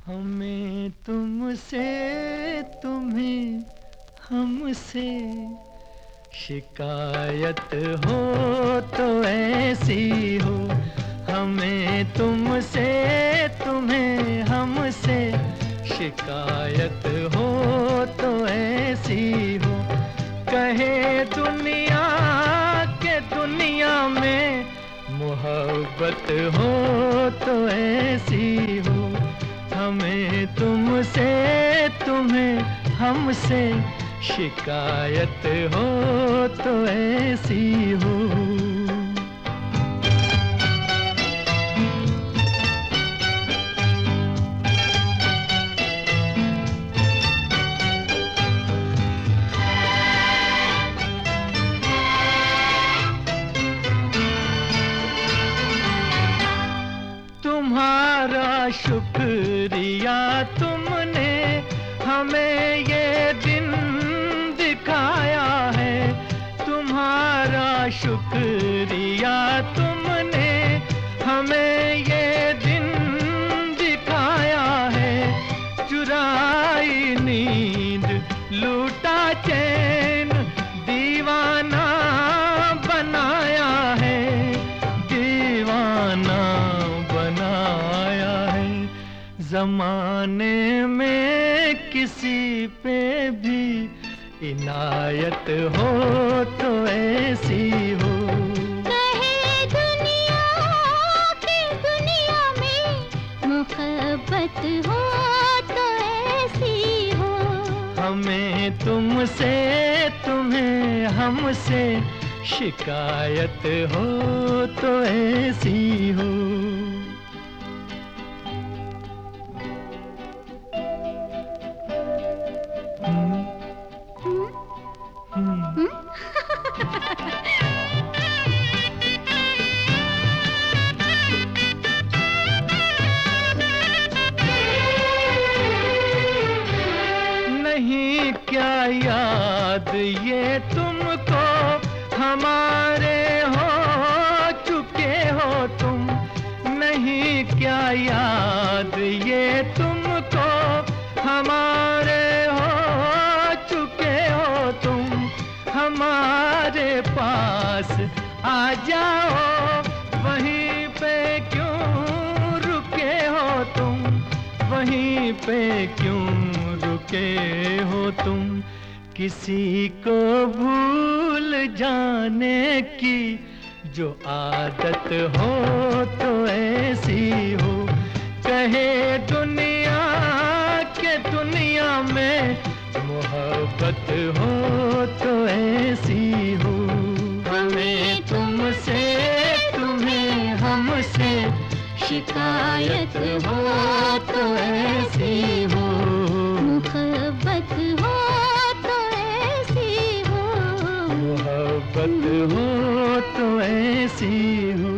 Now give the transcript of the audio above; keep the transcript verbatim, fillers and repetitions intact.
हमें तुमसे तुम्हें हमसे शिकायत हो तो ऐसी हो। हमें तुमसे तुम्हें हमसे शिकायत हो तो ऐसी हो। कहे दुनिया के दुनिया में मोहब्बत हो तो ऐसी हो। हमें तुमसे तुम्हें हमसे शिकायत हो तो ऐसी हो। तुम्हारा शुक्रिया तुमने हमें ये दिन दिखाया है। तुम्हारा शुक्रिया तुमने हमें ये दिन दिखाया है। चुराई नींद लूटा चैन दीवाना बनाया है। दीवाना बनाया है। ज़माने में किसी पे भी इनायत हो तो ऐसी हो। कहे दुनिया के दुनिया में मोहब्बत हो तो ऐसी हो। हमें तुमसे तुम्हें हमसे शिकायत हो तो ऐसी हो। नहीं क्या याद ये तुमको हमारे हो चुके हो तुम। नहीं क्या याद ये तुमको हमारे हो चुके हो तुम। हमारे पास आ जाओ वहीं पे क्यों रुके हो तुम। वहीं पे क्यों रुके हो तुम। किसी को भूल जाने की जो आदत हो तो ऐसी हो। कहे दुनिया के दुनिया में मोहब्बत हो तो ऐसी हो। हमें तुमसे तुम्हें हमसे शिकायत हो तो ऐसी हो। मोहब्बत हो तो ऐसी हो। मोहब्बत हो तो ऐसी हो।